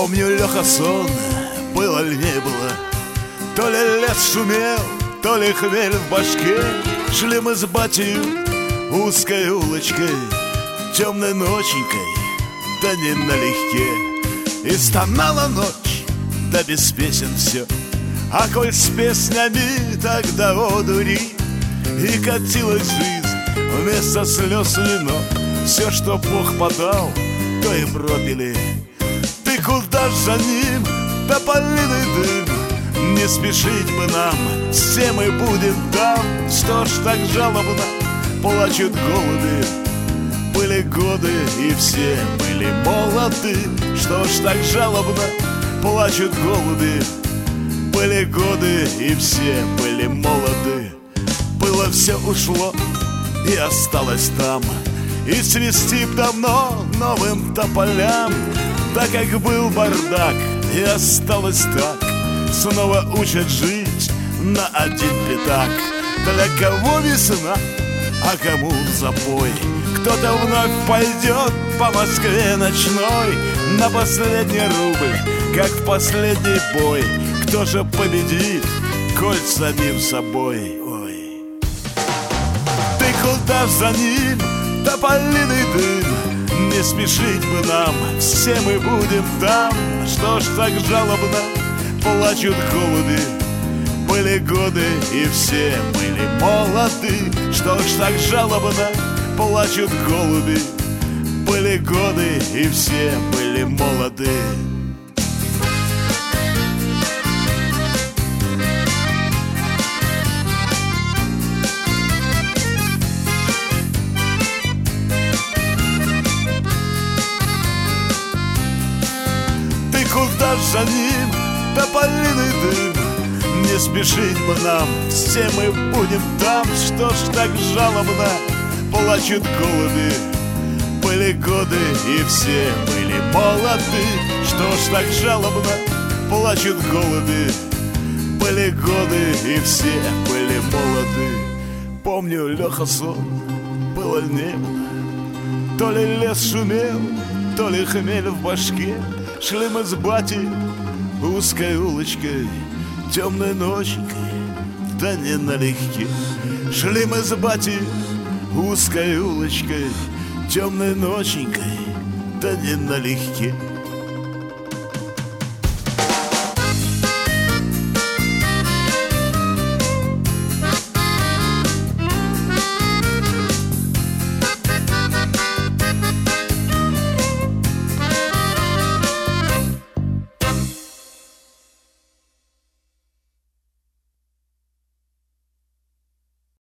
Помню, Леха, сон, было ли не было. То ли лес шумел, то ли хмель в башке. Шли мы с батей узкой улочкой, темной ноченькой, да не налегке. И стонала ночь, да без песен все. А коль с песнями, тогда одури. И катилась жизнь вместо слез вино. Все, что Бог подал, то и пропили. Ты куда ж за ним, тополиный дым? Не спешить бы нам, все мы будем там. Что ж так жалобно плачут голуби? Были годы, и все были молоды. Что ж так жалобно плачут голуби? Были годы, и все были молоды. Было все ушло, и осталось там. И свисти б давно новым тополям. Так как был бардак, и осталось так. Снова учат жить на один пятак. Для кого весна, а кому запой. Кто-то вновь пойдет по Москве ночной на последний рубль, как в последний бой. Кто же победит, коль самим собой? Ой. Ты куда ж за ним, тополиный дым? Не спешить бы нам, все мы будем там. Что ж так жалобно плачут голуби? Были годы, и все были молоды. Что ж так жалобно плачут голуби? Были годы, и все были молоды. Куда ж за ним, тополиный дым? Не спешить бы нам, все мы будем там. Что ж так жалобно плачут голуби? Были годы, и все были молоды. Что ж так жалобно плачут голуби? Были годы, и все были молоды. Помню, Леха, сон, было ли не было. То ли лес шумел, то ли хмель в башке. Шли мы с батей узкой улочкой, темной ноченькой, да не налегке. Шли мы с батей узкой улочкой, темной ноченькой, да не налегке.